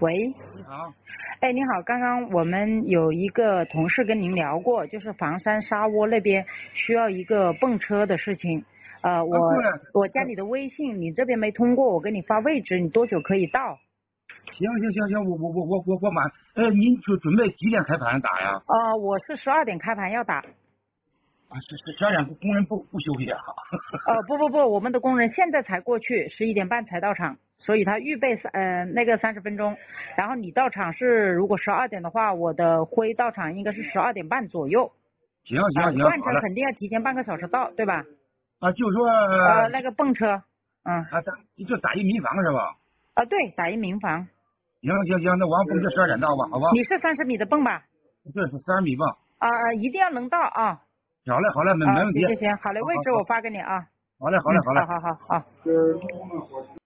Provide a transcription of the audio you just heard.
喂， 你好， 哎，你好，刚刚我们有一个同事跟您聊过，就是房山沙窝那边需要一个泵车的事情。我加你的微信，你这边没通过，我给你发位置，你多久可以到？ 行，我满。您准备几点开盘打呀？ 我是12点开盘要打。 啊，12点工人不休息点哈。 不，我们的工人现在才过去，11点半才到场，所以他预备那个30分钟，然后你到场是如果12点的话，我的灰到场应该是12点半左右。 行， 罐车好嘞。 肯定要提前半个小时到，对吧？ 啊，就说那个泵车， 就打一民房是吧？ 对，打一民房。 行，那王泵车12点到吧，好吧？ 你是30米的泵吧？ 对，是30米泵。 一定要能到啊。 好嘞，没问题。 行，好嘞，位置我发给你啊。 好嘞。 好。